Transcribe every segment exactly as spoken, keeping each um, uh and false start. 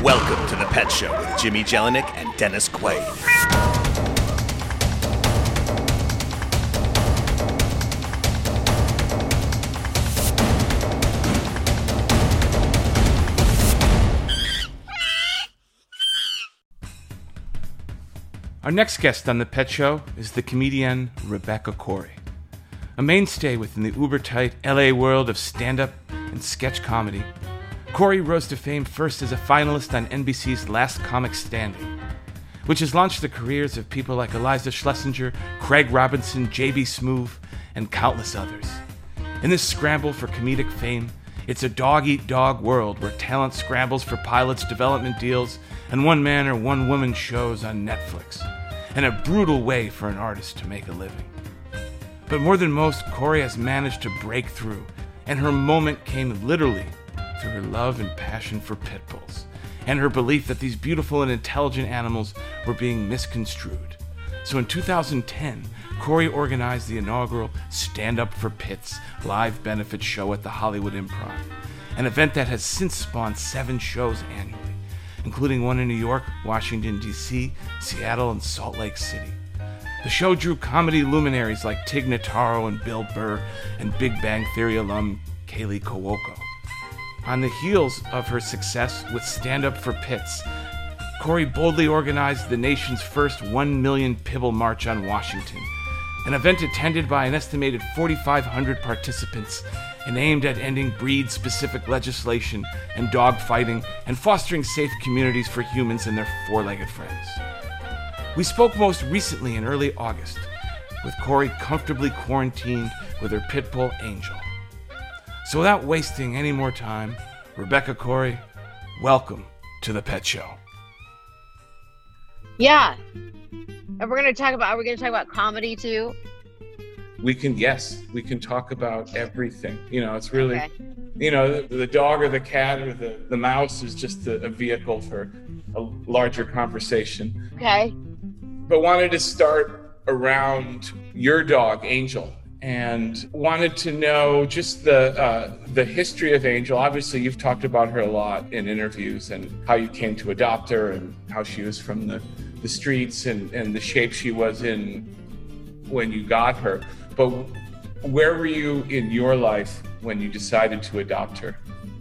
Welcome to The Pet Show with Jimmy Jelinek and Dennis Quaid. Our next guest on The Pet Show is the comedian Rebecca Corey. A mainstay within the uber-tight L A world of stand-up and sketch comedy, Corey rose to fame first as a finalist on N B C's Last Comic Standing, which has launched the careers of people like Iliza Shlesinger, Craig Robinson, J B. Smoove, and countless others. In this scramble for comedic fame, it's a dog-eat-dog world where talent scrambles for pilots, development deals, and one-man or one-woman shows on Netflix, and a brutal way for an artist to make a living. But more than most, Corey has managed to break through, and her moment came literally through her love and passion for pit bulls, and her belief that these beautiful and intelligent animals were being misconstrued. So in two thousand ten, Corey organized the inaugural Stand Up for Pits live benefit show at the Hollywood Improv, an event that has since spawned seven shows annually, including one in New York, Washington, D C, Seattle, and Salt Lake City. The show drew comedy luminaries like Tig Notaro and Bill Burr, and Big Bang Theory alum Kaylee Cuoco. On the heels of her success with Stand Up for Pits, Corey boldly organized the nation's first one million Pibble March on Washington, an event attended by an estimated forty-five hundred participants and aimed at ending breed-specific legislation and dog fighting and fostering safe communities for humans and their four-legged friends. We spoke most recently in early August, with Corey comfortably quarantined with her pit bull, Angel. So without wasting any more time, Rebecca Corey, welcome to The Pet Show. Yeah. And we're going to talk about, are we going to talk about comedy too? We can, yes, we can talk about everything. You know, it's really, Okay. you know, the, the dog or the cat or the, the mouse is just a, a vehicle for a larger conversation. Okay. But wanted to start around your dog, Angel, and wanted to know just the uh, the history of Angel. Obviously, you've talked about her a lot in interviews and how you came to adopt her and how she was from the, the streets and, and the shape she was in when you got her. But where were you in your life when you decided to adopt her?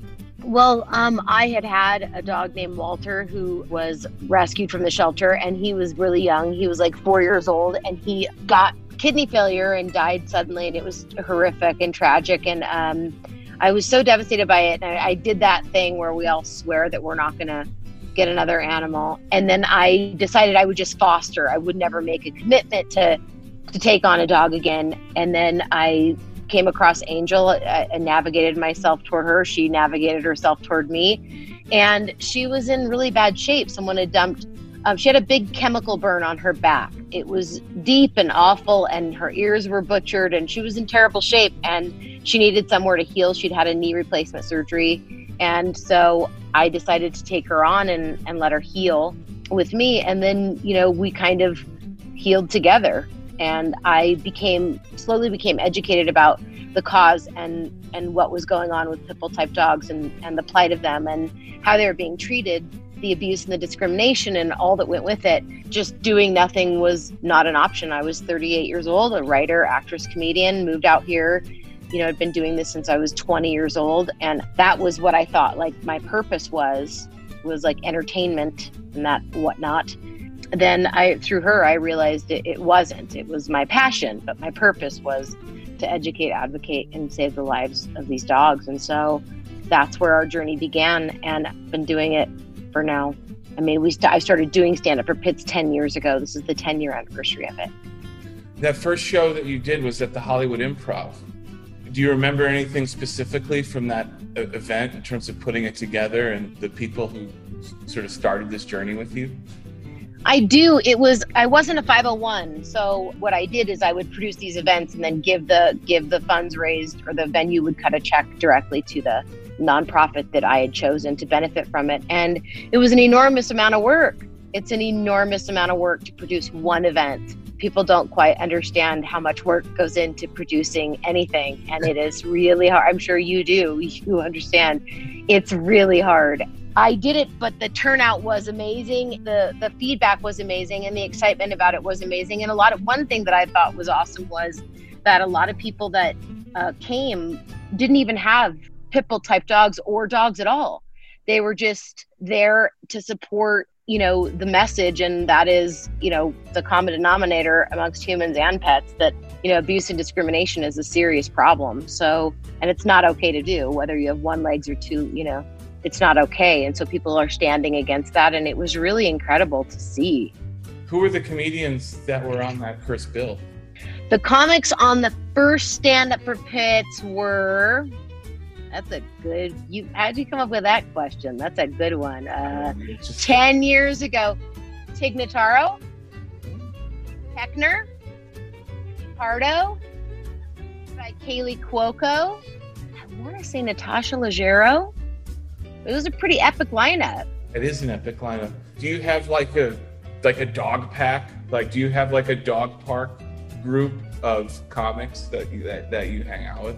Well, um, I had had a dog named Walter who was rescued from the shelter, and he was really young. He was like four years old, and he got kidney failure and died suddenly, and it was horrific and tragic. And um, I was so devastated by it. And I, I did that thing where we all swear that we're not going to get another animal. And then I decided I would just foster. I would never make a commitment to to take on a dog again. And then I came across Angel and navigated myself toward her. She navigated herself toward me. And she was in really bad shape. Someone had dumped, um, she had a big chemical burn on her back. It was deep and awful, and her ears were butchered, and she was in terrible shape, and she needed somewhere to heal. She'd had a knee replacement surgery. And so I decided to take her on and, and let her heal with me. And then, you know, we kind of healed together. And I became, slowly became educated about the cause and, and what was going on with pit bull type dogs and, and the plight of them and how they were being treated, the abuse and the discrimination and all that went with it. Just doing nothing was not an option. I was thirty-eight years old, a writer, actress, comedian, moved out here. You know, I'd been doing this since I was twenty years old. And that was what I thought like my purpose was, was like entertainment and that whatnot. Then I, through her, I realized it, it wasn't. It was my passion, but my purpose was to educate, advocate, and save the lives of these dogs. And so that's where our journey began, and I've been doing it for now. I mean, we st- I started doing stand-up for Pits ten years ago. This is the ten-year anniversary of it. That first show that you did was at the Hollywood Improv. Do you remember anything specifically from that uh, event in terms of putting it together and the people who sort of started this journey with you? I do. It was, I wasn't a five oh one. So what I did is I would produce these events and then give the, give the funds raised, or the venue would cut a check directly to the nonprofit that I had chosen to benefit from it. And it was an enormous amount of work. It's an enormous amount of work to produce one event. People don't quite understand how much work goes into producing anything. And it is really hard. I'm sure you do. You understand. It's really hard. I did it, but the turnout was amazing. The the feedback was amazing, and the excitement about it was amazing. And a lot of one thing that I thought was awesome was that a lot of people that uh, came didn't even have pit bull type dogs or dogs at all. They were just there to support, you know, the message, and that is, you know, the common denominator amongst humans and pets, that, you know, abuse and discrimination is a serious problem. So, and it's not okay to do, whether you have one legs or two, you know. It's not okay. And so people are standing against that. And it was really incredible to see. Who were the comedians that were on that first bill? The comics on the first Stand Up for Pits were, that's a good, you, how'd you come up with that question? That's a good one. Uh, Just... ten years ago, Tig Notaro, Heckner, Pardo, by Kaylee Cuoco. I want to say Natasha Leggero. It was a pretty epic lineup. It is an epic lineup. Do you have like a like a dog pack? Like, do you have like a dog park group of comics that you that, that you hang out with?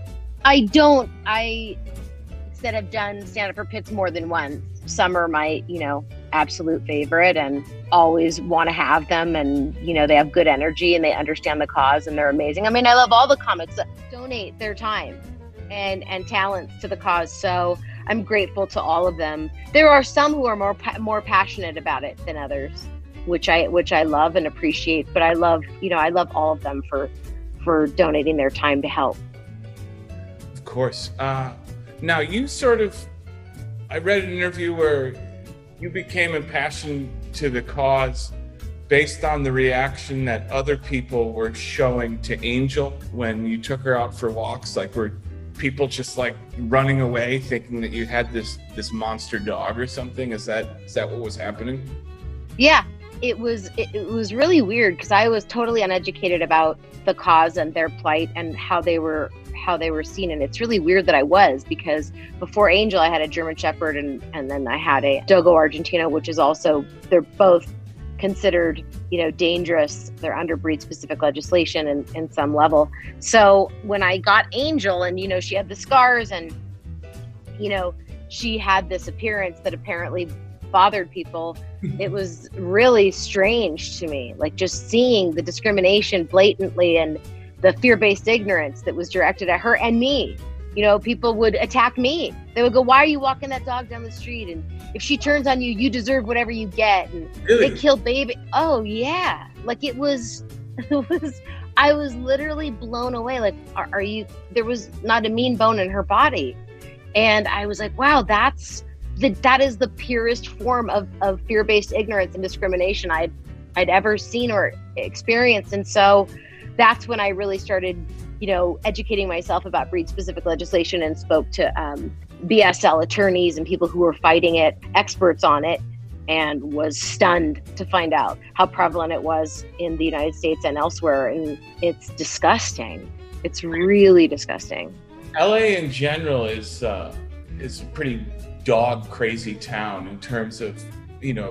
I don't. I said I've done Stand Up for Pits more than once. Some are my, you know, absolute favorite, and always want to have them. And, you know, they have good energy and they understand the cause and they're amazing. I mean, I love all the comics that donate their time and and talents to the cause. So I'm grateful to all of them. There are some who are more more passionate about it than others, which I which I love and appreciate. But I love, you know, I love all of them for for donating their time to help. Of course. Uh, now you sort of, I read an interview where you became impassioned to the cause based on the reaction that other people were showing to Angel when you took her out for walks. Like, were people just like running away thinking that you had this this monster dog or something? Is that is that what was happening? Yeah, it was it, it was really weird because I was totally uneducated about the cause and their plight and how they were how they were seen. And it's really weird that I was, because before Angel I had a German Shepherd and and then I had a Dogo Argentino, which is also, they're both considered, you know, dangerous. They're under breed specific legislation in, in some level. So when I got Angel, and, you know, she had the scars and, you know, she had this appearance that apparently bothered people, it was really strange to me. Like, just seeing the discrimination blatantly and the fear-based ignorance that was directed at her and me. You know, people would attack me. They would go, "Why are you walking that dog down the street? And if she turns on you, you deserve whatever you get." And really? They killed baby. Oh yeah. Like, it was, it was, I was literally blown away. Like, are, are you, there was not a mean bone in her body. And I was like, wow, that's the, that is the purest form of, of fear-based ignorance and discrimination I'd, I'd ever seen or experienced. And so that's when I really started, you know, educating myself about breed-specific legislation, and spoke to um, B S L attorneys and people who were fighting it, experts on it, and was stunned to find out how prevalent it was in the United States and elsewhere. And it's disgusting. It's really disgusting. L A in general is uh, is a pretty dog crazy town in terms of, you know,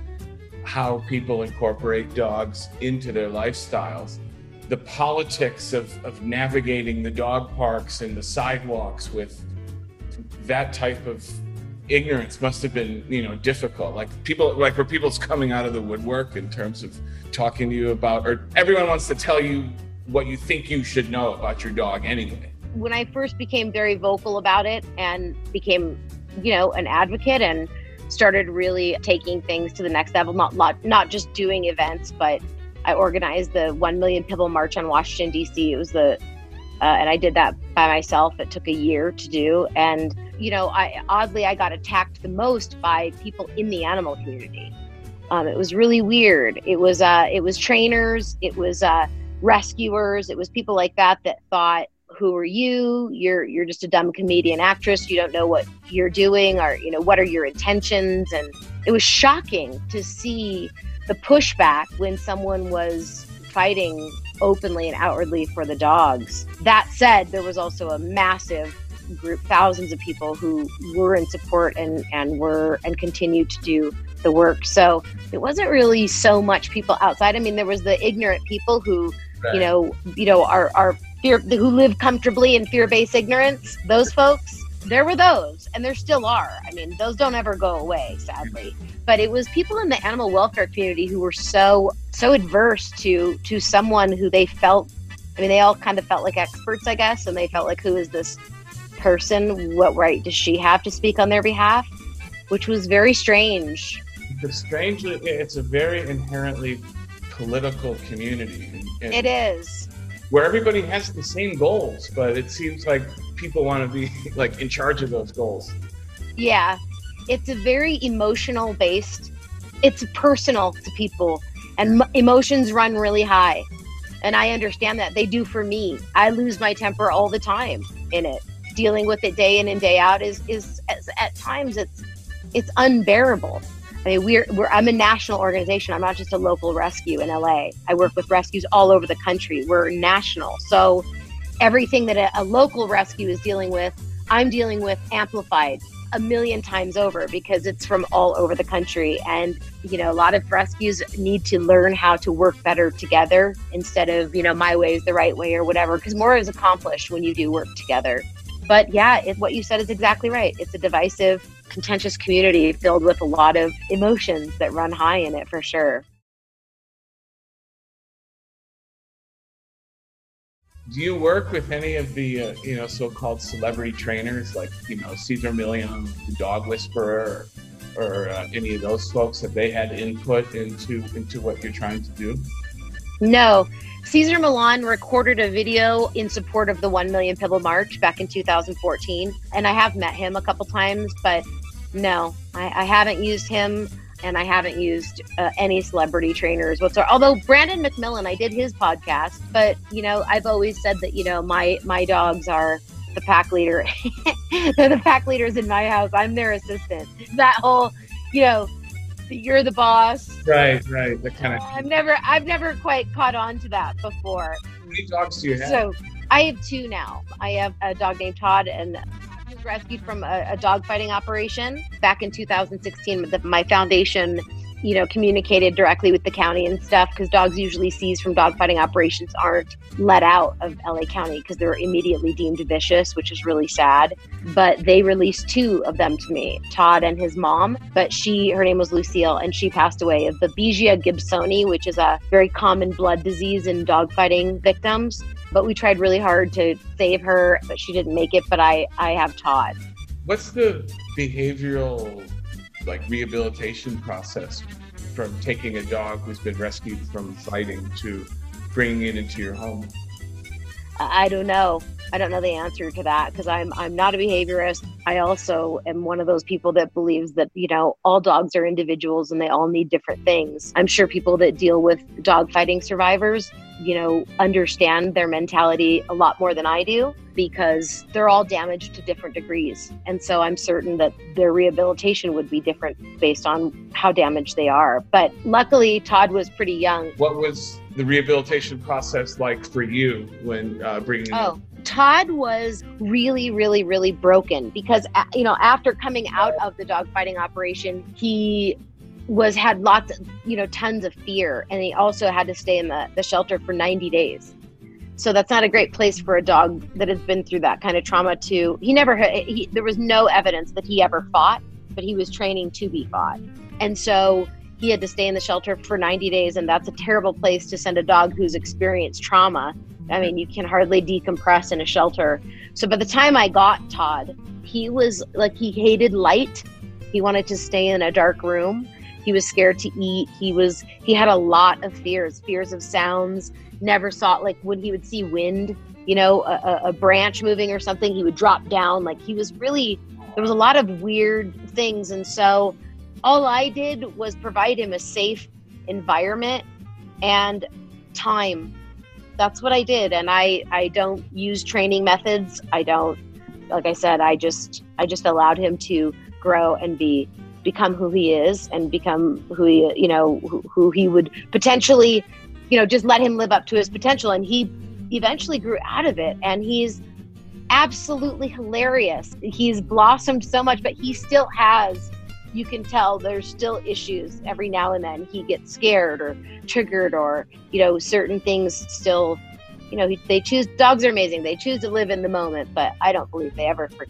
how people incorporate dogs into their lifestyles. The politics of, of navigating the dog parks and the sidewalks with that type of ignorance must have been, you know, difficult. Like, people, like, were people's coming out of the woodwork in terms of talking to you about, or everyone wants to tell you what you think you should know about your dog anyway? When I first became very vocal about it and became, you know, an advocate and started really taking things to the next level, not not, not just doing events, but I organized the one million Pit Bull March on Washington, D C. It was the, uh, and I did that by myself. It took a year to do. And, you know, I oddly, I got attacked the most by people in the animal community. Um, it was really weird. It was, uh, it was trainers, it was uh, rescuers, it was people like that that thought, who are you? You're you're just a dumb comedian actress. You don't know what you're doing, or, you know, what are your intentions? And it was shocking to see the pushback when someone was fighting openly and outwardly for the dogs. That said, there was also a massive group, thousands of people who were in support and, and were and continued to do the work. So it wasn't really so much people outside. I mean, there was the ignorant people who, right. you know, you know, are are fear who live comfortably in fear-based ignorance. Those folks. there were those, and there still are. I mean, those don't ever go away, sadly. But it was people in the animal welfare community who were so so adverse to to someone who they felt, I mean, they all kind of felt like experts, I guess, and they felt like, who is this person? What right does she have to speak on their behalf? Which was very strange. It's strangely, it's a very inherently political community. And, and it is. Where everybody has the same goals, but it seems like people want to be like in charge of those goals. Yeah, it's a very emotional based, it's personal to people, and m- emotions run really high. And I understand that. They do for me. I lose my temper all the time in it. Dealing with it day in and day out is, is, is at times it's it's unbearable. I mean, we're, we're I'm a national organization. I'm not just a local rescue in L A. I work with rescues all over the country. We're national. So everything that a, a local rescue is dealing with, I'm dealing with amplified a million times over because it's from all over the country. And, you know, a lot of rescues need to learn how to work better together instead of, you know, my way is the right way or whatever, because more is accomplished when you do work together. But yeah, it, what you said is exactly right. It's a divisive, contentious community filled with a lot of emotions that run high in it for sure. Do you work with any of the, uh, you know, so-called celebrity trainers like, you know, Cesar Millan, the dog whisperer, or, or uh, any of those folks? Have they had input into into what you're trying to do? No. Cesar Millan recorded a video in support of the one million Pibble March back in two thousand fourteen. And I have met him a couple times, but no, I, I haven't used him. And I haven't used uh, any celebrity trainers whatsoever. Although Brandon McMillan, I did his podcast, but you know, I've always said that, you know, my, my dogs are the pack leader. They're the pack leaders in my house. I'm their assistant. That whole, you know, you're the boss. Right, right. The kind of. I've never, I've never quite caught on to that before. How many dogs do you have? So I have two now. I have a dog named Todd, and he was rescued from a, a dog fighting operation back in two thousand sixteen. The, my foundation, you know, communicated directly with the county and stuff, because dogs usually seized from dog fighting operations aren't let out of L A County because they're immediately deemed vicious, which is really sad. But they released two of them to me, Todd and his mom. But she, her name was Lucille, and she passed away of the Babesia gibsoni, which is a very common blood disease in dog fighting victims. But we tried really hard to save her, but she didn't make it. But I, I have Todd. What's the behavioral, like, rehabilitation process from taking a dog who's been rescued from fighting to bringing it into your home? I don't know. I don't know the answer to that because I'm I'm not a behaviorist. I also am one of those people that believes that, you know, all dogs are individuals and they all need different things. I'm sure people that deal with dog fighting survivors, you know, understand their mentality a lot more than I do because they're all damaged to different degrees. And so I'm certain that their rehabilitation would be different based on how damaged they are. But luckily, Todd was pretty young. What was the rehabilitation process like for you when uh, bringing Oh. him? Todd was really, really, really broken because, you know, after coming out of the dogfighting operation, he was had lots of, you know, tons of fear. And he also had to stay in the, the shelter for ninety days. So that's not a great place for a dog that has been through that kind of trauma to, he never, he, there was no evidence that he ever fought, but he was training to be fought. And so he had to stay in the shelter for ninety days. And that's a terrible place to send a dog who's experienced trauma. I mean, you can hardly decompress in a shelter. So by the time I got Todd, he was like, he hated light. He wanted to stay in a dark room. He was scared to eat. He was, he had a lot of fears, fears of sounds, never saw, like when he would see wind, you know, a, a branch moving or something, he would drop down. Like he was really, there was a lot of weird things. And so all I did was provide him a safe environment and time. That's what I did. And I, I don't use training methods. I don't, like I said, I just, I just allowed him to grow and be, become who he is and become who he, you know, who, who he would potentially, you know, just let him live up to his potential. And he eventually grew out of it. And he's absolutely hilarious. He's blossomed so much, but he still has, you can tell there's still issues every now and then. He gets scared or triggered or, you know, certain things still, you know, they choose, dogs are amazing. They choose to live in the moment, but I don't believe they ever forget.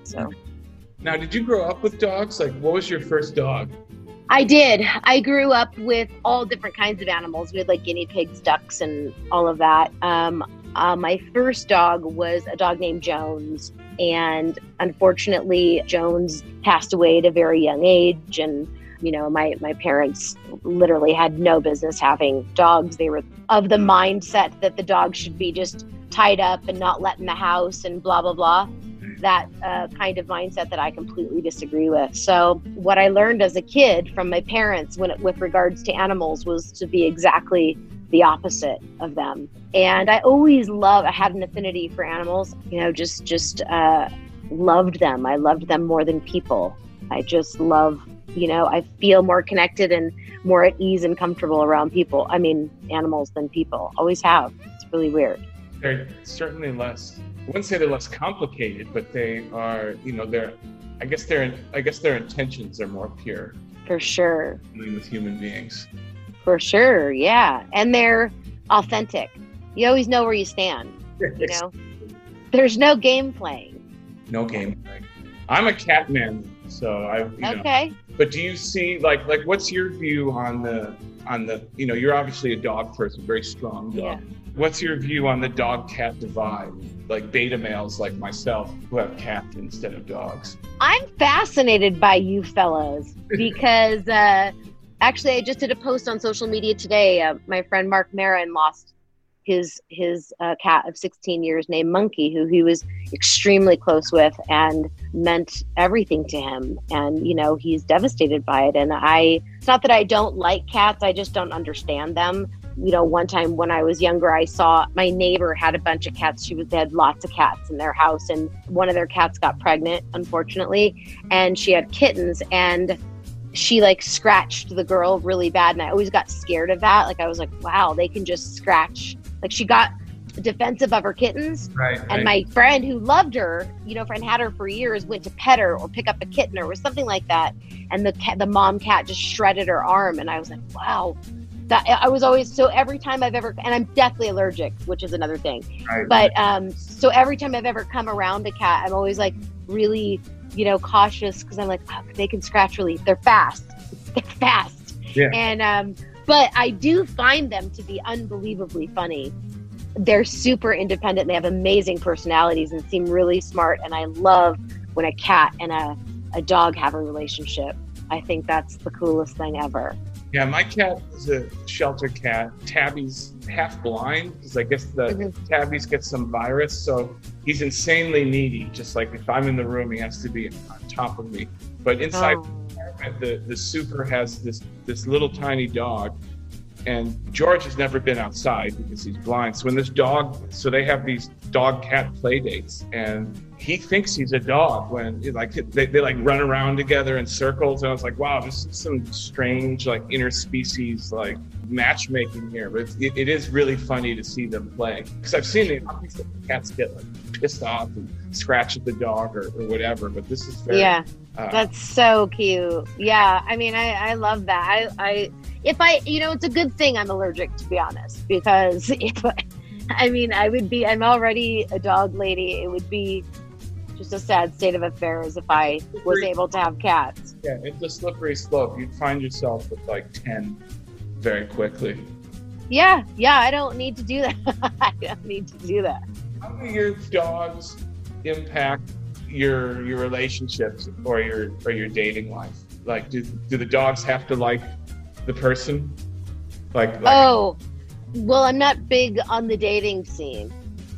So. Now, did you grow up with dogs? Like, what was your first dog? I did. I grew up with all different kinds of animals. We had like guinea pigs, ducks, and all of that. Um, uh, my first dog was a dog named Jones. And unfortunately, Jones passed away at a very young age. And, you know, my, my parents literally had no business having dogs. They were of the mindset that the dog should be just tied up and not let in the house and blah, blah, blah. That uh, kind of mindset that I completely disagree with. So what I learned as a kid from my parents when it, with regards to animals was to be exactly the opposite of them. And I always loved, I had an affinity for animals, you know, just, just uh, loved them. I loved them more than people. I just love, you know, I feel more connected and more at ease and comfortable around people. I mean, animals than people. Always have. It's really weird. They're certainly less, I wouldn't say they're less complicated, but they are, you know, they're, I guess their, I guess their intentions are more pure. For sure. Than with human beings. For sure, yeah. And they're authentic. You always know where you stand, you know? There's no game playing. No game playing. I'm a cat man, so I, you okay. know. But do you see, like, like, what's your view on the, on the, you know, you're obviously a dog person, very strong dog. Yeah. What's your view on the dog-cat divide? Like beta males like myself who have cats instead of dogs. I'm fascinated by you fellas because uh, actually I just did a post on social media today. Uh, my friend Mark Marin lost his his uh, cat of sixteen years named Monkey, who he was extremely close with and meant everything to him. And, you know, he's devastated by it. And I, it's not that I don't like cats, I just don't understand them. You know, one time when I was younger, I saw my neighbor had a bunch of cats. She was, they had lots of cats in their house, and one of their cats got pregnant, unfortunately, and she had kittens, and she like scratched the girl really bad. And I always got scared of that. Like, I was like, wow, they can just scratch. Like, she got defensive of her kittens. Right. And right. my friend who loved her, you know, friend had her for years, went to pet her or pick up a kitten or something like that. And the cat, the mom cat just shredded her arm. And I was like, wow. That I was always, so every time I've ever, and I'm deathly allergic, which is another thing. Right. But um, so every time I've ever come around a cat, I'm always like really, you know, cautious because I'm like, oh, they can scratch really, they're fast, they're fast. Yeah. And, um, but I do find them to be unbelievably funny. They're super independent. They have amazing personalities and seem really smart. And I love when a cat and a, a dog have a relationship. I think that's the coolest thing ever. Yeah, my cat is a shelter cat. Tabby's half blind because I guess the mm-hmm. Tabby's get some virus, so he's insanely needy. Just like if I'm in the room, he has to be on top of me. But inside oh. the the super has this this little tiny dog, and George has never been outside because he's blind. So when this dog, so they have these dog cat play dates, and he thinks he's a dog when like they, they like run around together in circles. And I was like, wow, this is some strange like interspecies like matchmaking here. But it, it is really funny to see them play because I've seen the, the cats get like pissed off and scratch at the dog or, or whatever. But this is very, yeah, uh, that's so cute. Yeah, I mean, I, I love that. I, I if I, you know, it's a good thing I'm allergic, to be honest, because if I, I mean, I would be, I'm already a dog lady. It would be just a sad state of affairs if I was able to have cats. Yeah, it's a slippery slope. You'd find yourself with like ten very quickly. Yeah, yeah, I don't need to do that. I don't need to do that. How do your dogs impact your your relationships or your or your dating life? Like, do do the dogs have to like the person? Like, like oh, well, I'm not big on the dating scene.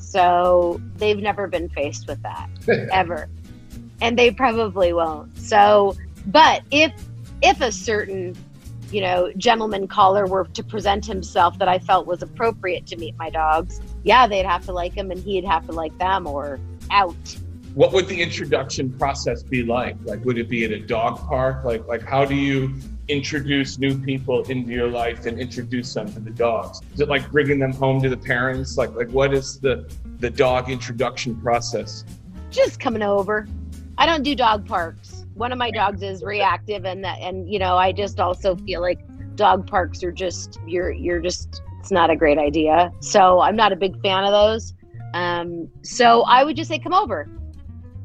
So they've never been faced with that ever. And they probably won't. So, but if, if a certain, you know, gentleman caller were to present himself that I felt was appropriate to meet my dogs, yeah, they'd have to like him and he'd have to like them or out. What would the introduction process be like? Like, would it be at a dog park? Like, like how do you introduce new people into your life and introduce them to the dogs? Is it like bringing them home to the parents? Like, like what is the, the dog introduction process? Just coming over. I don't do dog parks. One of my dogs is reactive, and that, and you know, I just also feel like dog parks are just, you're, you're just, it's not a great idea. So I'm not a big fan of those. Um, so I would just say, come over.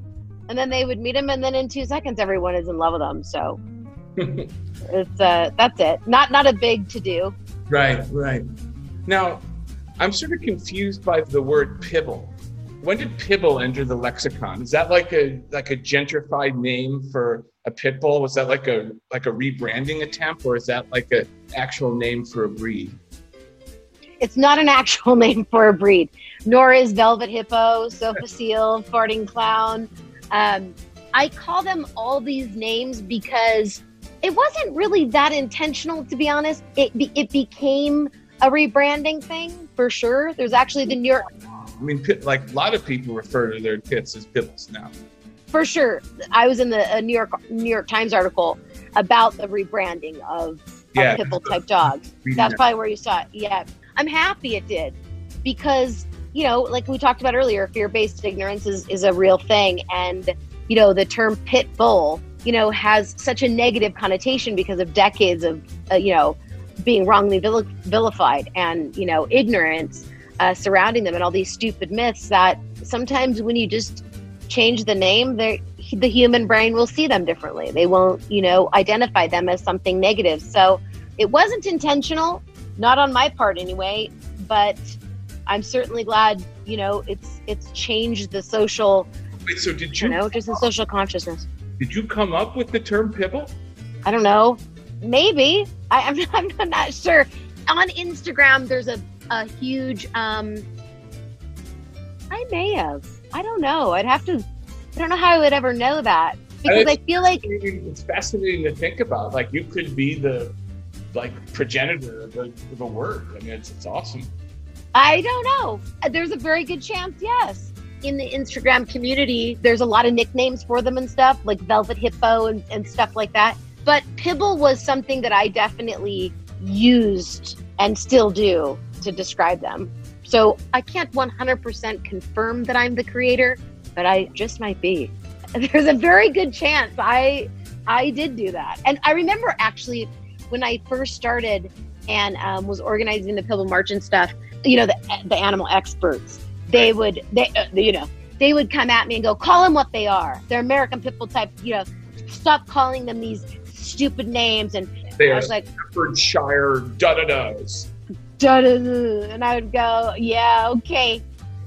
And then they would meet him, and then in two seconds, everyone is in love with him. So it's uh, that's it. Not not a big to do. Right, right. Now, I'm sort of confused by the word pibble. When did pibble enter the lexicon? Is that like a like a gentrified name for a pit bull? Was that like a like a rebranding attempt, or is that like an actual name for a breed? It's not an actual name for a breed, nor is Velvet Hippo, Sofa Seal, Farting Clown. Um, I call them all these names because it wasn't really that intentional, to be honest. It be, it became a rebranding thing for sure. There's actually the New York. I mean, pit, like a lot of people refer to their pits as pibbles now. For sure, I was in the uh, New York New York Times article about the rebranding of, yeah, of pit bull type dogs. That's probably where you saw it. Yeah, I'm happy it did because, you know, like we talked about earlier, fear-based ignorance is, is a real thing. And, you know, the term pit bull, you know, has such a negative connotation because of decades of, uh, you know, being wrongly vil- vilified and, you know, ignorance uh, surrounding them and all these stupid myths that sometimes when you just change the name, the human brain will see them differently. They won't, you know, identify them as something negative. So it wasn't intentional, not on my part anyway, but I'm certainly glad, you know, it's it's changed the social, Wait, so did you, you know, just the social consciousness. Did you come up with the term pibble? I don't know. Maybe. I, I'm, I'm, I'm not sure. On Instagram, there's a, a huge, um, I may have. I don't know. I'd have to, I don't know how I would ever know that. Because I, I feel like. It's fascinating to think about. Like, you could be the, like, progenitor of a, of a word. I mean, it's, it's awesome. I don't know. There's a very good chance, yes. In the Instagram community, there's a lot of nicknames for them and stuff, like Velvet Hippo and, and stuff like that. But pibble was something that I definitely used and still do to describe them. So I can't one hundred percent confirm that I'm the creator, but I just might be. There's a very good chance I I did do that. And I remember actually when I first started and um, was organizing the Pibble March and stuff, you know, the the animal experts, they would, they uh, you know, they would come at me and go, call them what they are. They're American Pit Bull type, you know, stop calling them these stupid names. And they I was like, Staffordshire da-da-das. Da-da-da. And I would go, yeah, okay.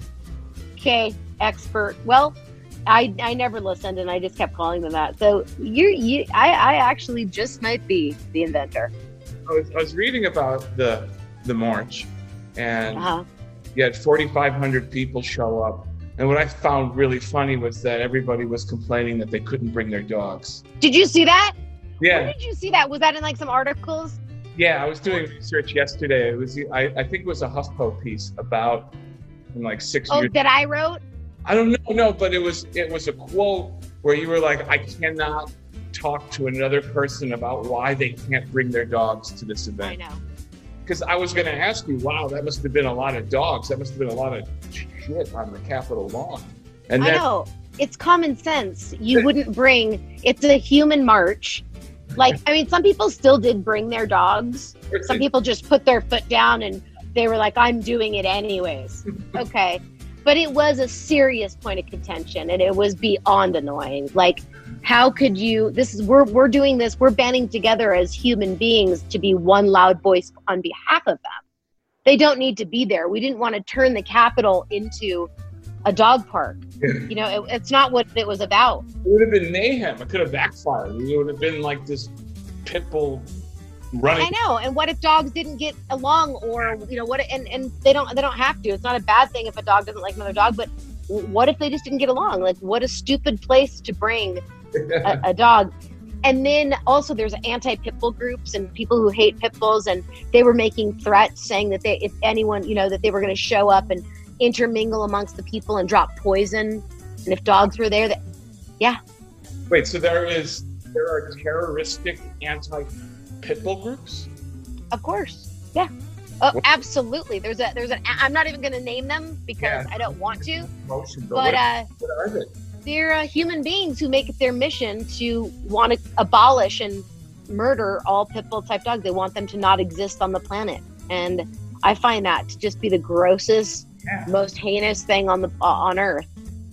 Okay, expert. Well, I I never listened and I just kept calling them that. So you you I, I actually just might be the inventor. I was, I was reading about the the march, and Uh-huh. you had forty-five hundred people show up. And what I found really funny was that everybody was complaining that they couldn't bring their dogs. Did you see that? Yeah. Where did you see that? Was that in like some articles? Yeah, I was doing research yesterday. It was I, I think it was a HuffPo piece about in like six Oh, years. that I wrote? I don't know, no, but it was it was a quote where you were like, I cannot talk to another person about why they can't bring their dogs to this event. I know. Because I was going to ask you, wow, that must have been a lot of dogs. That must have been a lot of shit on the Capitol lawn. And I then, know. It's common sense. You wouldn't bring, it's a human march. Like, I mean, some people still did bring their dogs. Some people just put their foot down and they were like, I'm doing it anyways. Okay. But it was a serious point of contention and it was beyond annoying. Like, how could you, this is, we're, we're doing this, we're banding together as human beings to be one loud voice on behalf of them. They don't need to be there. We didn't want to turn the Capitol into a dog park. You know, it, it's not what it was about. it would have been mayhem. It could have backfired. It would have been like this pit bull running. I know. And what if dogs didn't get along, or you know what? And and they don't they don't have to. It's not a bad thing if a dog doesn't like another dog. But what if they just didn't get along? Like, what a stupid place to bring a, a dog. And then also there's anti-pit bull groups and people who hate pit bulls, and they were making threats saying that they, if anyone, you know, that they were going to show up and intermingle amongst the people and drop poison. And if dogs were there, that, yeah. Wait, so there is, there are terroristic anti-pit bull groups? Of course. Yeah. Oh, absolutely. There's a, there's an, I'm not even going to name them because Yeah. I don't want to, Motion, but what, uh, what are they? they're uh, human beings who make it their mission to want to abolish and murder all pit bull type dogs. They want them to not exist on the planet. And I find that to just be the grossest, Yeah. most heinous thing on the uh, on earth.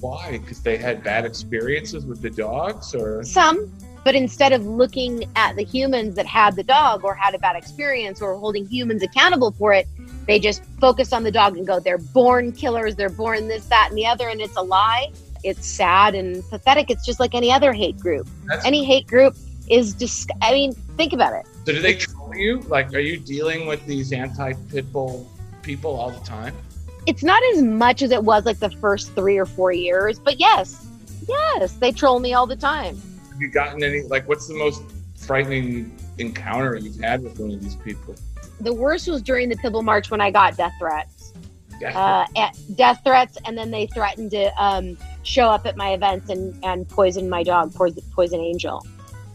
Why? Because they had bad experiences with the dogs, or Some, but instead of looking at the humans that had the dog or had a bad experience or holding humans accountable for it, they just focus on the dog and go, they're born killers, they're born this, that, and the other, and it's a lie. It's sad and pathetic. It's just like any other hate group. That's- Any hate group is just, I mean, think about it. so do they troll you? Like, are you dealing with these anti-pit bull people all the time? It's not as much as it was like the first three or four years, but yes, yes, they troll me all the time. Have you gotten any, like, what's the most frightening encounter you've had with one of these people? The worst was during the Pitbull March when I got death threats. Yeah. Uh, at death threats, and then they threatened to um, show up at my events and, and poison my dog, poison, poison Angel.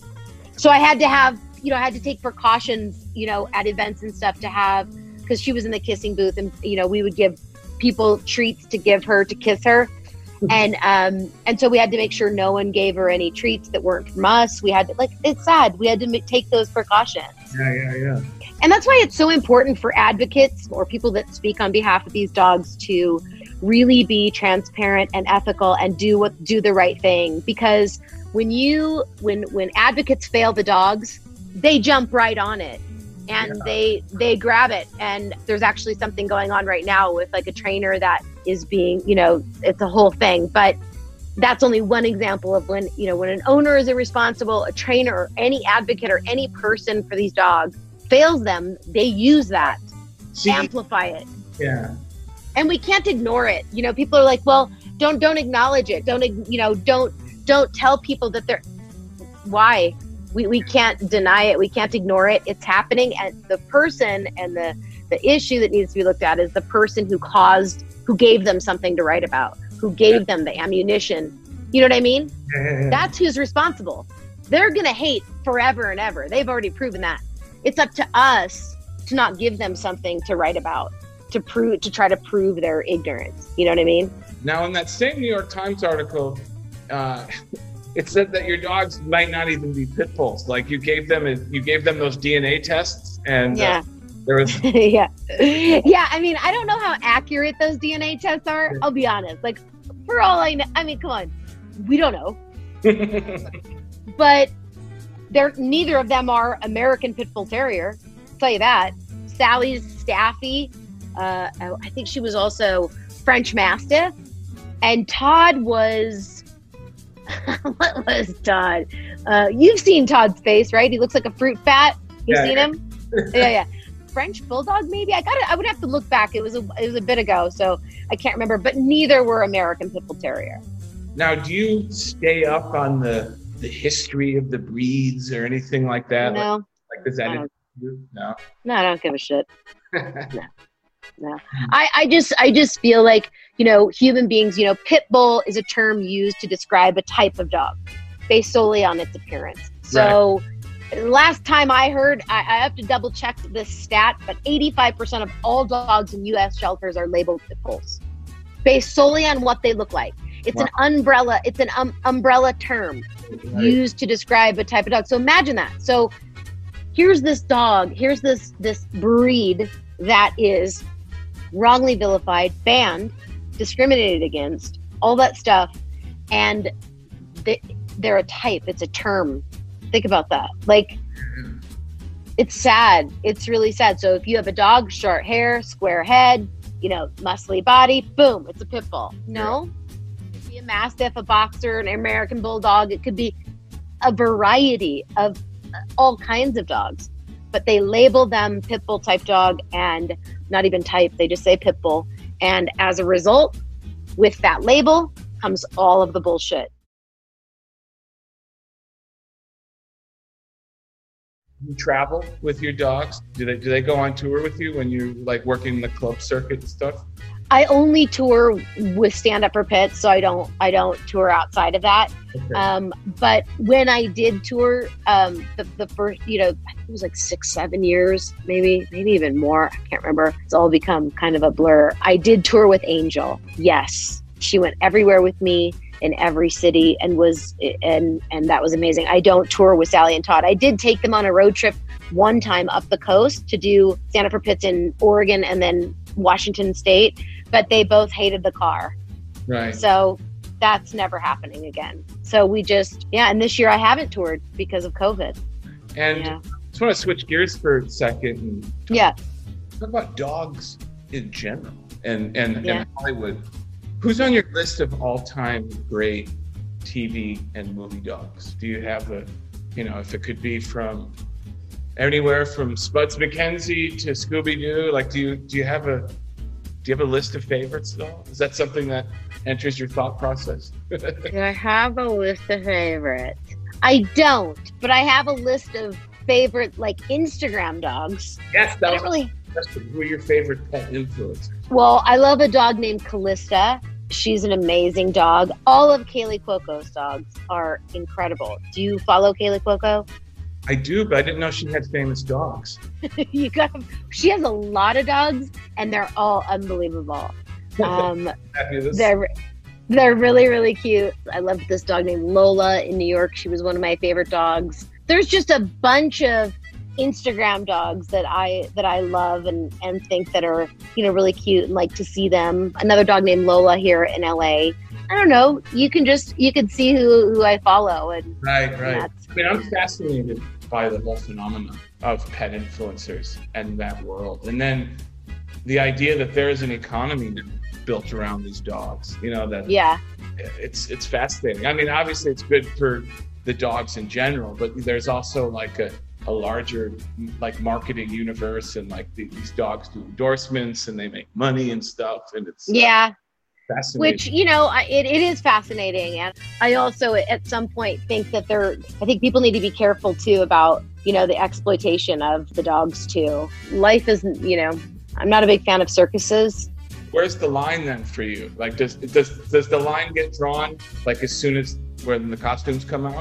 So I had to have, you know, I had to take precautions, you know, at events and stuff to have, because she was in the kissing booth, and you know, we would give people treats to give her to kiss her, and um, and so we had to make sure no one gave her any treats that weren't from us. We had to, like, it's sad, we had to m- take those precautions. Yeah, yeah, yeah. And that's why it's so important for advocates or people that speak on behalf of these dogs to really be transparent and ethical and do what do the right thing. Because when you when when advocates fail the dogs, they jump right on it and Yeah. they they grab it. And there's actually something going on right now with like a trainer that is being, you know, it's a whole thing. But that's only one example of when, you know, when an owner is irresponsible, a trainer or any advocate or any person for these dogs fails them, they use that, See, amplify it. yeah. And we can't ignore it. You know, people are like, well, don't don't acknowledge it. Don't, ig- you know, don't don't tell people that they're, why? We we can't deny it. We can't ignore it. It's happening. And the person and the, the issue that needs to be looked at is the person who caused, who gave them something to write about, who gave them the ammunition. You know what I mean? Yeah, yeah, yeah. That's who's responsible. They're going to hate forever and ever. They've already proven that. It's up to us to not give them something to write about, to prove, to try to prove their ignorance. You know what I mean? Now, in that same New York Times article, uh, it said that your dogs might not even be pit bulls. Like you gave them, a, you gave them those D N A tests, and Yeah. uh, there was yeah. Yeah. I mean, I don't know how accurate those D N A tests are. I'll be honest. Like, for all I know, I mean, come on. We don't know. But they're, neither of them are American Pit Bull Terrier. I'll tell you that. Sally's Staffy. Uh, I think she was also French Mastiff. And Todd was, what was Todd? Uh, you've seen Todd's face, right? He looks like a fruit bat. You've Yeah, seen yeah. him? Yeah, yeah. French Bulldog, maybe? I got it. I would have to look back. It was a, it was a bit ago, so I can't remember. But neither were American Pit Bull Terrier. Now, do you stay up on the the history of the breeds or anything like that? No, Like, like does that I don't. you? No. no, I don't give a shit. No, I, I just, I just feel like, you know, human beings, you know, pit bull is a term used to describe a type of dog based solely on its appearance. So last time I heard, I, I have to double check this stat, but eighty-five percent of all dogs in U S shelters are labeled pit bulls based solely on what they look like. It's Wow. an umbrella. It's an um, umbrella term Right. used to describe a type of dog. So imagine that. So here's this dog, here's this this breed that is wrongly vilified, banned, discriminated against, all that stuff, and they, they're a type. It's a term. Think about that. Like, it's sad. It's really sad. So if you have a dog, short hair, square head, you know, muscly body, boom, it's a pit bull. No, it could be a mastiff, a boxer, an American bulldog. It could be a variety of all kinds of dogs, but they label them pit bull type dog, and not even type, they just say pit bull. And as a result, with that label comes all of the bullshit. You travel with your dogs? Do they do they go on tour with you when you're like working the club circuit and stuff? I only tour with Stand Up for Pits, so I don't I don't tour outside of that. Okay. Um, but when I did tour, um, the, the first, you know, I think it was like six, seven years, maybe, maybe even more. I can't remember. It's all become kind of a blur. I did tour with Angel. Yes. She went everywhere with me in every city and was, and, and that was amazing. I don't tour with Sally and Todd. I did take them on a road trip one time up the coast to do Stand Up for Pits in Oregon and then Washington State, but they both hated the car. Right. So that's never happening again. So we just, yeah. And this year I haven't toured because of COVID. And Yeah. I just want to switch gears for a second and talk, Yeah. talk about dogs in general and, and, Yeah. and Hollywood. Who's on your list of all-time great T V and movie dogs? Do you have a, you know, if it could be from anywhere from Spuds MacKenzie to Scooby-Doo, like do you do you have a do you have a list of favorites though? Is that something that enters your thought process? Do I have a list of favorites? I don't, but I have a list of favorite like Instagram dogs. Yes, I that don't was really. who are your favorite pet influencers? Well, I love a dog named Callista. She's an amazing dog. All of Kaylee Cuoco's dogs are incredible. Do you follow Kaylee Cuoco? I do, but I didn't know she had famous dogs. You got. She has a lot of dogs, and they're all unbelievable. Um, Fabulous. they're they're really really cute. I love this dog named Lola in New York. She was one of my favorite dogs. There's just a bunch of Instagram dogs that I that I love and and think that are, you know, really cute and like to see them. Another dog named Lola here in L A. I don't know. You can just you can see who who I follow and Right, and right. that's- I mean, I'm fascinated by the whole phenomenon of pet influencers and that world. And then the idea that there is an economy now built around these dogs, you know, that yeah. it's it's fascinating. I mean, obviously it's good for the dogs in general, but there's also like a, a larger like marketing universe and like the, these dogs do endorsements and they make money and stuff. And it's uh, Yeah. fascinating. Which, you know, I- it, it is fascinating. And I also, at some point, think that there, I think people need to be careful, too, about, you know, the exploitation of the dogs, too. Life is, you know, I'm not a big fan of circuses. Where's the line then for you? Like, does does does the line get drawn like as soon as when the costumes come out?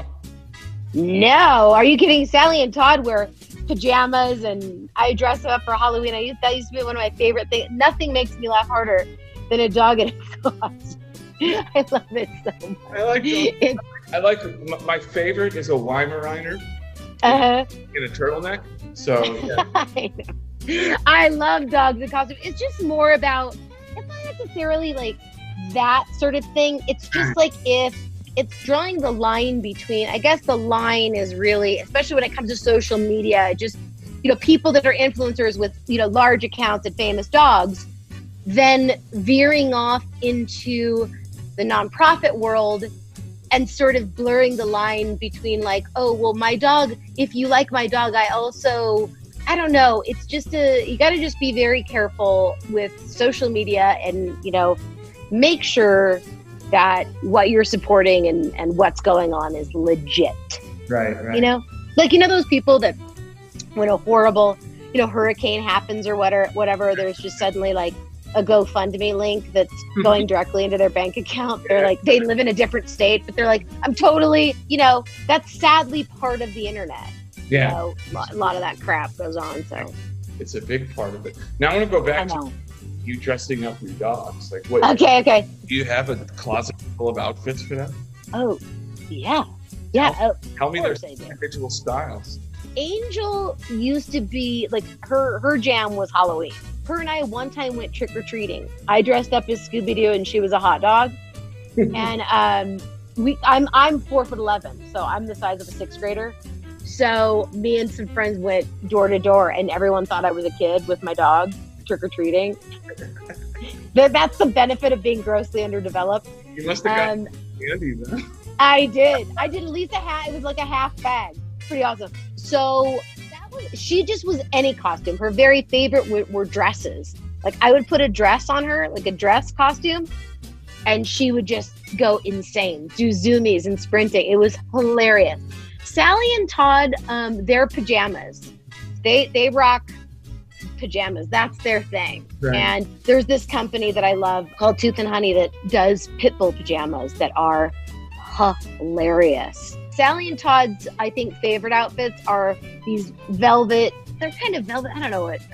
No. Are you kidding? Sally and Todd wear pajamas and I dress up for Halloween. I used, that used to be one of my favorite things. Nothing makes me laugh harder than a dog in a costume. I love it so much. I like It's, I like m- my favorite is a Weimaraner uh, in a turtleneck. So yeah. I know. I love dogs in costume. It's just more about, it's not necessarily like that sort of thing. It's just like if it's drawing the line between, I guess the line is really, especially when it comes to social media, just, you know, people that are influencers with, you know, large accounts and famous dogs, then veering off into the nonprofit world and sort of blurring the line between like, oh, well, my dog, if you like my dog, I also, I don't know. It's just a, you got to just be very careful with social media and, you know, make sure that what you're supporting and, and what's going on is legit. Right, right. You know, like, you know, those people that when a horrible, you know, hurricane happens or whatever, whatever, there's just suddenly like a GoFundMe link that's going directly into their bank account. They're like, they live in a different state, but they're like, I'm totally, you know, that's sadly part of the internet. Yeah, So a lot of that crap goes on. So it's a big part of it. Now I want to go I back to know. you dressing up your dogs. Like, what? Okay, okay. Do you have a closet full of outfits for them? Oh, yeah. Yeah. Oh, Tell me Of their course I do. individual styles. Angel used to be like her her jam was Halloween. Her and I one time went trick or treating. I dressed up as Scooby Doo and she was a hot dog. and um, we I'm I'm four foot eleven, so I'm the size of a sixth grader. So me and some friends went door to door, and everyone thought I was a kid with my dog trick or treating. that that's the benefit of being grossly underdeveloped. You must have got Um, candy then. I did. I did at least a half. It was like a half bag. Pretty awesome. So that was. She just was any costume. Her very favorite were, were dresses. Like I would put a dress on her, like a dress costume, and she would just go insane, do zoomies and sprinting. It was hilarious. Sally and Todd, um, their pajamas. They they rock pajamas. That's their thing. Right. And there's this company that I love called Tooth and Honey that does Pitbull pajamas that are hilarious. Sally and Todd's, I think, favorite outfits are these velvet. They're kind of velvet. I don't know what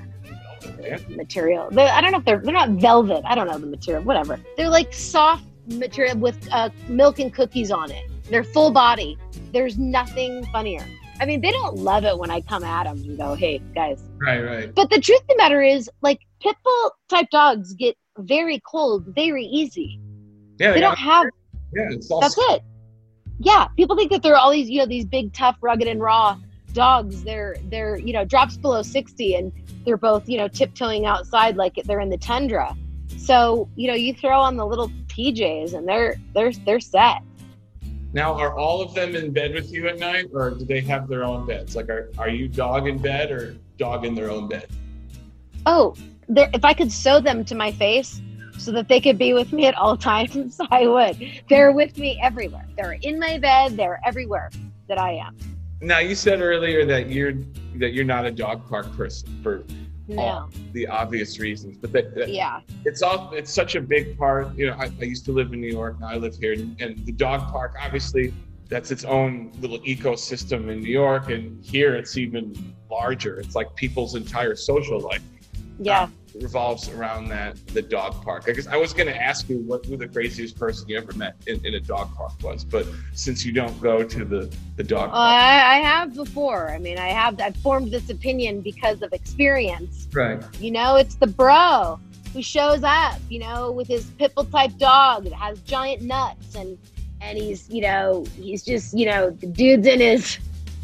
Yeah. uh, material. They, I don't know if they're they're not velvet. I don't know the material. Whatever. They're like soft material with uh, milk and cookies on it. They're full body. There's nothing funnier. I mean, they don't love it when I come at them and go, "Hey, guys." Right, right. But the truth of the matter is, like, pit bull type dogs get very cold very easy. Yeah, They don't have Yeah, it's all. That's it. Yeah, people think that they're all these, you know, these big, tough, rugged, and raw dogs. They're they're you know drops below sixty, and they're both you know tiptoeing outside like they're in the tundra. So you know you throw on the little P Js and they're they're they're set. Now, are all of them in bed with you at night, or do they have their own beds? Like, are are you dog in bed or dog in their own bed? Oh, if I could sew them to my face so that they could be with me at all times, I would. They're with me everywhere. They're in my bed. They're everywhere that I am. Now, you said earlier that you're that you're not a dog park person for No. all the obvious reasons, but that, that Yeah. it's all it's such a big part. You know, I, I used to live in New York. Now I live here, and, and the dog park, obviously, that's its own little ecosystem in New York, and here it's even larger. It's like people's entire social life. Yeah. Um, revolves around that the dog park. I guess I was going to ask you what who the craziest person you ever met in, in a dog park was, but since you don't go to the the dog Uh, park, I, I have before. I mean, I have. I've formed this opinion because of experience. right? You know, it's the bro who shows up, you know, with his pit bull type dog that has giant nuts, and and he's, you know, he's just, you know, the dude's in his.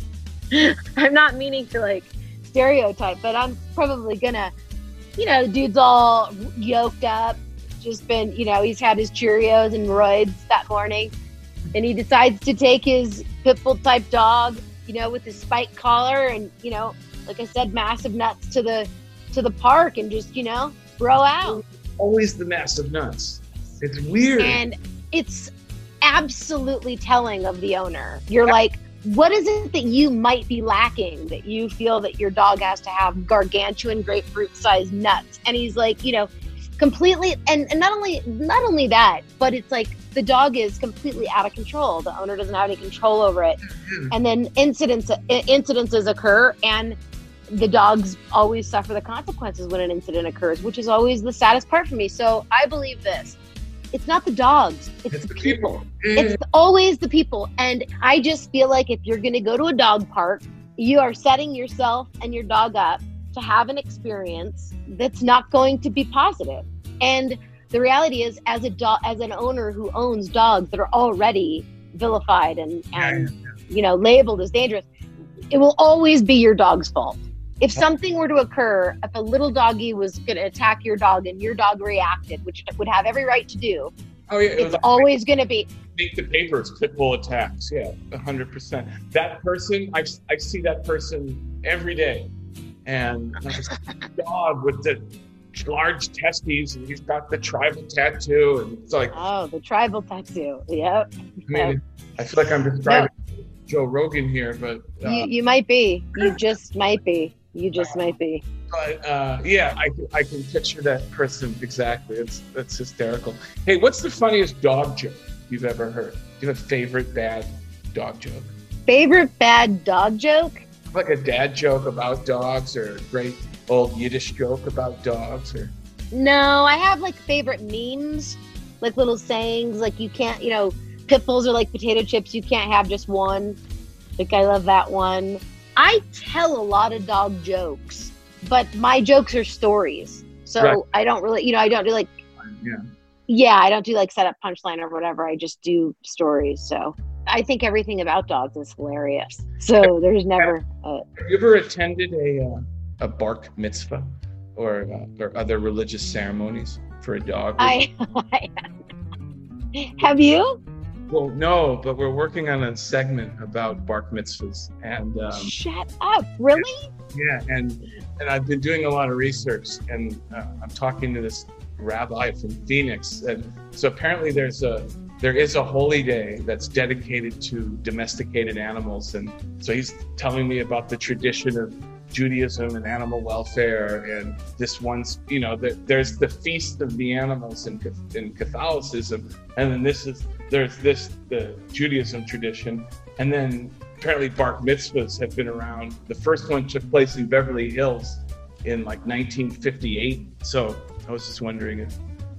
I'm not meaning to like stereotype, but I'm probably gonna. You know, the dude's all yoked up, just been, you know, he's had his Cheerios and roids that morning, and he decides to take his pit bull type dog, you know, with his spike collar and, you know, like I said, massive nuts to the to the park and just, you know, bro out. Always the massive nuts. It's weird. And it's absolutely telling of the owner. You're like, what is it that you might be lacking that you feel that your dog has to have gargantuan grapefruit sized nuts? And he's like, you know, completely, and, and not only not only that, but it's like the dog is completely out of control. The owner doesn't have any control over it. Mm-hmm. And then incidents incidences occur, and the dogs always suffer the consequences when an incident occurs, which is always the saddest part for me. So I believe this. It's not the dogs, it's, it's the people. people. It's always the people. And I just feel like if you're going to go to a dog park, you are setting yourself and your dog up to have an experience that's not going to be positive. And the reality is, as a dog, as an owner who owns dogs that are already vilified and, and yeah, yeah, yeah. you know, labeled as dangerous, it will always be your dog's fault. If something were to occur, if a little doggy was going to attack your dog and your dog reacted, which it would have every right to do, oh, yeah, it it's always going to be. Make the papers, pit bull attacks. Yeah, one hundred percent. That person, I, I see that person every day. And like a dog with the large testes, and he's got the tribal tattoo. And it's like. Oh, the tribal tattoo. Yep. I mean, yep. I feel like I'm describing no. Joe Rogan here, but. Uh, you, you might be. You just might be. You just might be. But uh, yeah, I, I can picture that person exactly. It's that's hysterical. Hey, what's the funniest dog joke you've ever heard? Do you have a favorite bad dog joke? Favorite bad dog joke? Like a dad joke about dogs, or a great old Yiddish joke about dogs, or? No, I have like favorite memes, like little sayings, like you can't, you know, pit bulls are like potato chips. You can't have just one. Like I love that one. I tell a lot of dog jokes, but my jokes are stories. So right. I don't really, you know, I don't do like, yeah, yeah, I don't do like set up punchline or whatever. I just do stories. So I think everything about dogs is hilarious. So there's never. A, Have you ever attended a uh, a bark mitzvah or uh, or other religious ceremonies for a dog? I, I have you? Well, no, but we're working on a segment about bark mitzvahs, and um, shut up! Really? Yeah, and and I've been doing a lot of research, and uh, I'm talking to this rabbi from Phoenix, and so apparently there's a there is a holy day that's dedicated to domesticated animals, and so he's telling me about the tradition of Judaism and animal welfare, and this one's, you know, the, there's the feast of the animals in in Catholicism, and then this is there's this the Judaism tradition, and then apparently bark mitzvahs have been around. The first one took place in Beverly Hills in like nineteen fifty-eight. So I was just wondering if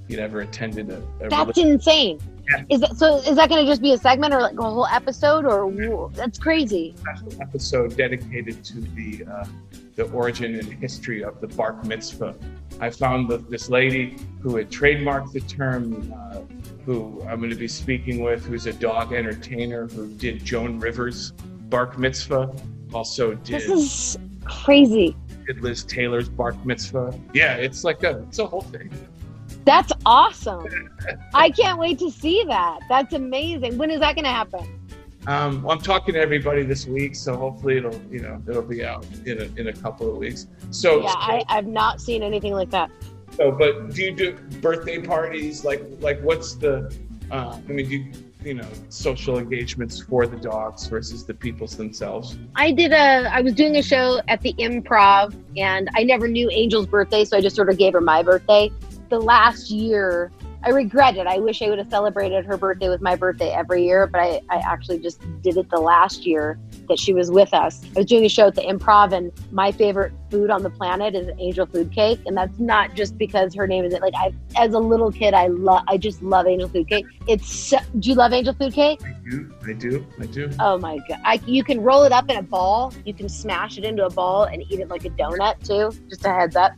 you never attended a, a That's religion. insane. Yeah. Is that so? Is that going to just be a segment or like a whole episode? Or whoa, that's crazy. Special episode dedicated to the uh, the origin and history of the bar mitzvah. I found the, this lady who had trademarked the term, uh, who I'm going to be speaking with, who's a dog entertainer who did Joan Rivers' bar mitzvah. Also did This is crazy. did Liz Taylor's bar mitzvah. Yeah, it's like a it's a whole thing. That's awesome. I can't wait to see that. That's amazing. When is that going to happen? Um, well, I'm talking to everybody this week, so hopefully it'll, you know, it'll be out in a, in a couple of weeks. So, Yeah, I, I've not seen anything like that. so, but do you do birthday parties? Like, like what's the, uh, I mean, do you, you know, social engagements for the dogs versus the peoples themselves? I did a, I was doing a show at the Improv, and I never knew Angel's birthday, so I just sort of gave her my birthday. The last year, I regret it. I wish I would have celebrated her birthday with my birthday every year, but I, I actually just did it the last year that she was with us. I was doing a show at the Improv, and my favorite food on the planet is Angel Food Cake, and that's not just because her name is it. Like, I, as a little kid, I love, I just love Angel Food Cake. It's so, do you love Angel Food Cake? I do, I do, I do. Oh my god! I, you can roll it up in a ball. You can smash it into a ball and eat it like a donut too. Just a heads up.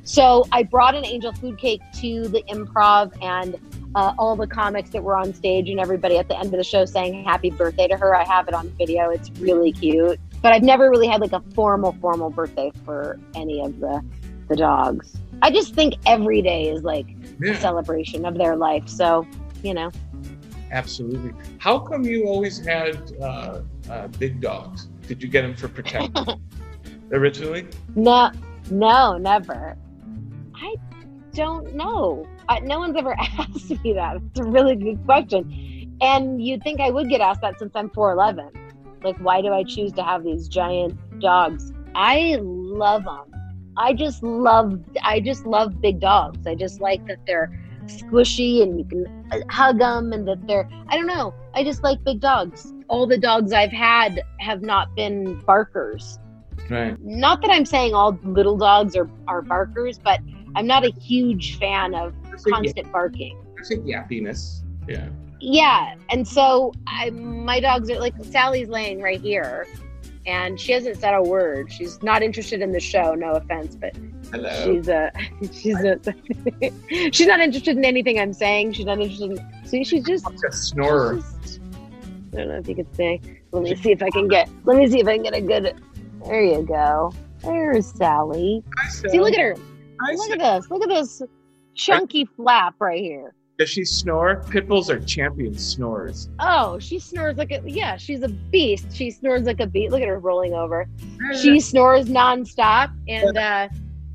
So I brought an Angel Food Cake to the Improv, and uh, all the comics that were on stage and everybody at the end of the show saying happy birthday to her. I have it on video. It's really cute. But I've never really had like a formal, formal birthday for any of the, the dogs. I just think every day is like Yeah. a celebration of their life. So, you know. Absolutely. How come you always had uh, uh, big dogs? Did you get them for protection originally? No, no, never. I don't know. I, no one's ever asked me that. It's a really good question. And you'd think I would get asked that since I'm four eleven. Like, why do I choose to have these giant dogs? I love them. I just love, I just love big dogs. I just like that they're squishy and you can hug them, and that they're, I don't know. I just like big dogs. All the dogs I've had have not been barkers. Right. Not that I'm saying all little dogs are, are barkers, but I'm not a huge fan of constant barking. I think yappiness. Yeah. Yeah, and so I, my dogs are like, Sally's laying right here, and she hasn't said a word. She's not interested in the show. No offense, but Hello. she's a she's a she's not interested in anything I'm saying. She's not interested in. See, she's just. It's a snorer. she's- I don't know if you can see. Let me see if I can get. Let me see if I can get a good. There you go. There's Sally. Hi, Sal. See, look at her. Hi, Look Sal. at this. Look at this chunky flap right here. Does she snore? Pit bulls are champion snorers. Oh, she snores like a, yeah, she's a beast. She snores like a beast. Look at her rolling over. She snores nonstop. And, uh,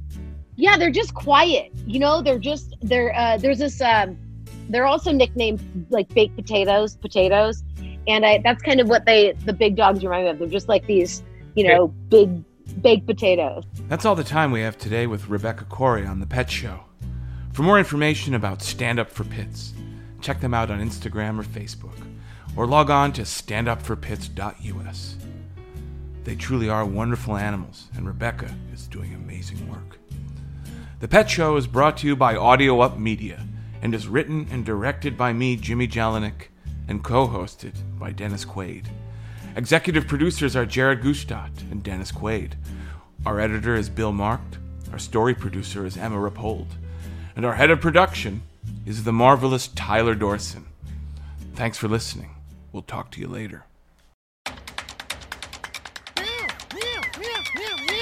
yeah, they're just quiet. You know, they're just, they're, uh, there's this, um, they're also nicknamed like baked potatoes, potatoes. And I, that's kind of what they, the big dogs remind me of. They're just like these, you know, big baked potatoes. That's all the time we have today with Rebecca Corey on The Pet Show. For more information about Stand Up for Pits, check them out on Instagram or Facebook, or log on to stand up for pits dot u s. They truly are wonderful animals, and Rebecca is doing amazing work. The Pet Show is brought to you by Audio Up Media, and is written and directed by me, Jimmy Jelinek, and co-hosted by Dennis Quaid. Executive producers are Jared Gustat and Dennis Quaid. Our editor is Bill Marked. Our story producer is Emma Rapold. And our head of production is the marvelous Tyler Dorson. Thanks for listening. We'll talk to you later. Meow, meow, meow, meow, meow.